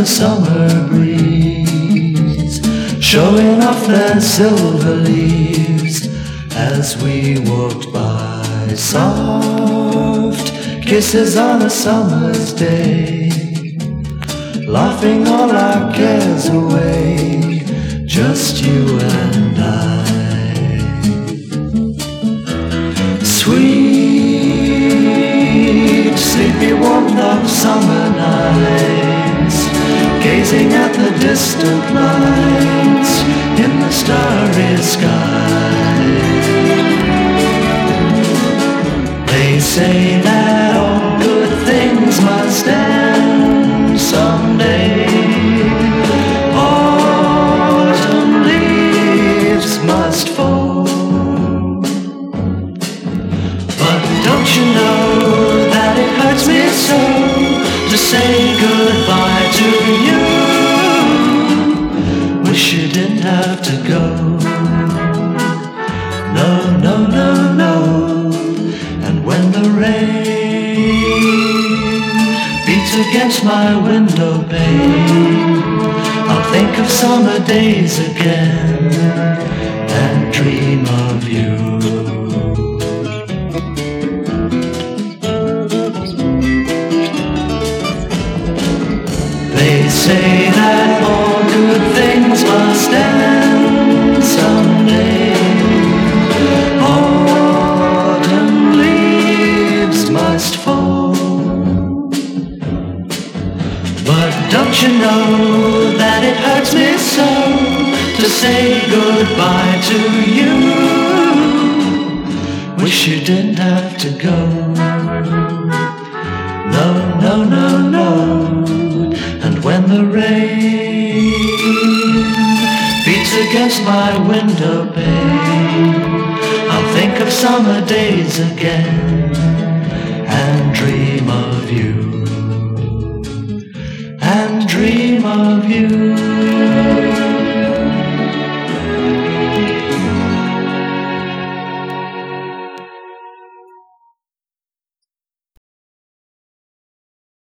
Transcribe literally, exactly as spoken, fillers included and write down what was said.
summer breeze, showing off their silver leaves as we walked by. Soft kisses on a summer's day, laughing all our cares away, just you and I. Sweet, sleepy warmth of summer nights, gazing at the distant lights in the starry sky. They say that all good things must end someday. Autumn leaves must fall. But don't you know that it hurts me so to say goodbye to you? Wish you didn't have to go. No, no, no, no. And when the rain beats against my window pane, I'll think of summer days again and dream of you. They say that all good things must end someday. Autumn leaves must fall. But don't you know that it hurts me so to say goodbye to you? Wish you didn't have to go. No, no, no, no. And when the rain beats against my window pane, I'll think of summer days again and dream of you, and dream of you.